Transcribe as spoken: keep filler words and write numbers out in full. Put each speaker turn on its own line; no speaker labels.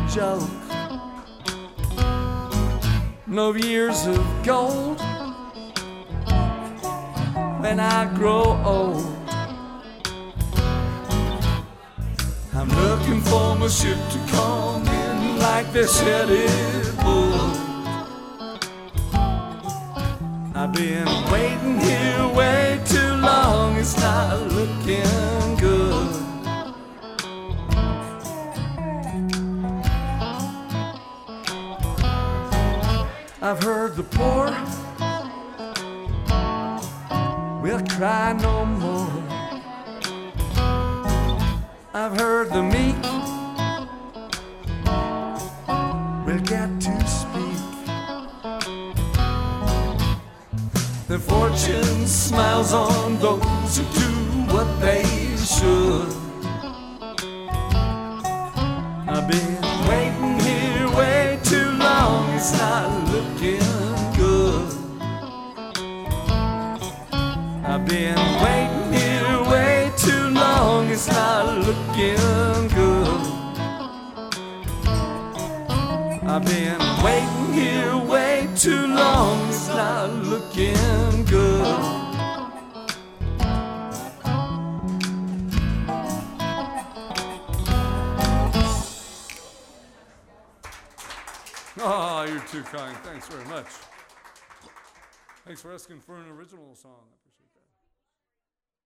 joke. No years of gold when I grow old. I'm looking for my ship to come in like they said it would. I've been waiting here way too long, it's not looking good. I've heard the poor will cry no more. I've heard the meek will get to speak. The fortune smiles on those who do what they should. I've been waiting here way too long, it's not looking good. I've been waiting here way too long, it's not looking good. I've been waiting here way too long, it's not looking good. Oh, you're too kind. Thanks very much. Thanks for asking for an original song.